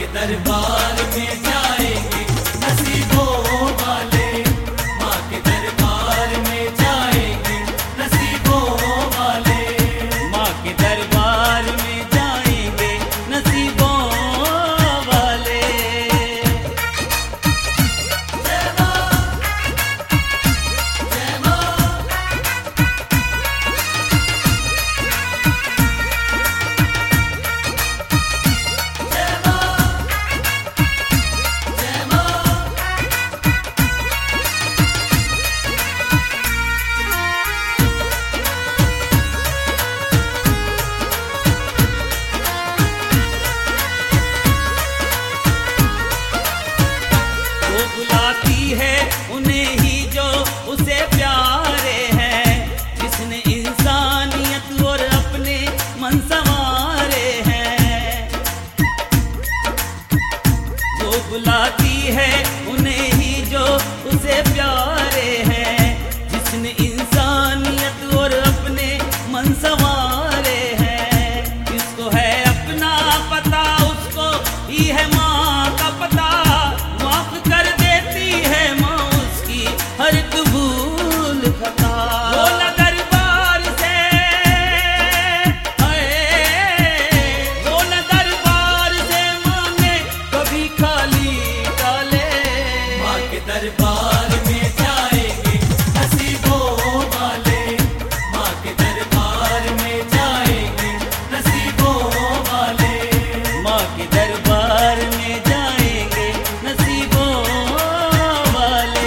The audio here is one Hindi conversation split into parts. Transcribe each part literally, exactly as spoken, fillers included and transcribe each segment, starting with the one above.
के दरबार में जाएंगे नसीबों वाले, माँ के दरबार में जाएंगे नसीबों वाले, माँ के दरबार में जाएंगे नसीबों वाले। जय माँ, जय माँ, जय माँ, जय माँ। वो बुलाती है उन्हें ही जो उसे प्यारे हैं, जिसने इंसानियत और अपने मन संवारे हैं। वो बुलाती है उन्हें ही जो उसे प्यारे हैं, जिसने इंसानियत और अपने मन संवारे हैं। जिसको है अपना पता उसको ही है माँ का पता, माफ कर देती है माँ उसकी हर एक भूल खता। बोला दरबार से हाय, बोला दरबार से मांगे कभी खाली डाले। माँ के दरबार में जाएंगे नसीबों वाले, माँ के दरबार में जाएंगे नसीबों वाले, माँ के दरबार में जाएंगे नसीबों वाले।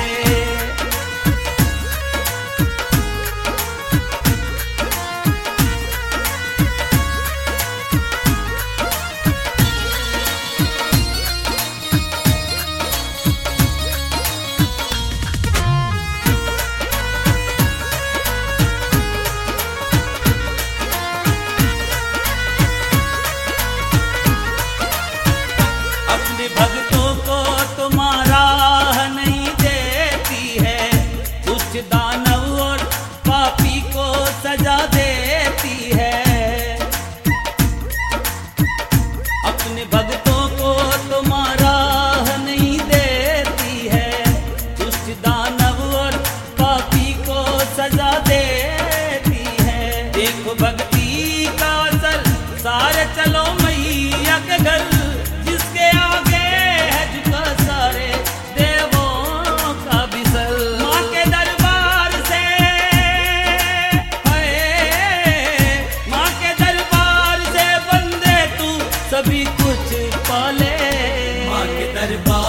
अपने भक्तों को तुम्हारा नहीं देती है, कुछ दानव और पापी को सजा देती है। अपने भक्तों को तुम्हारा नहीं देती है, कुछ दानव और पापी को सजा देती है। देखो भक्ति का असर, सारे चलो मैया के घर, जिसके आगे है झुका सारे देवों का भी सर। माँ के दरबार से हाय, माँ के दरबार से बंदे तू सभी कुछ पाले। माँ के दरबार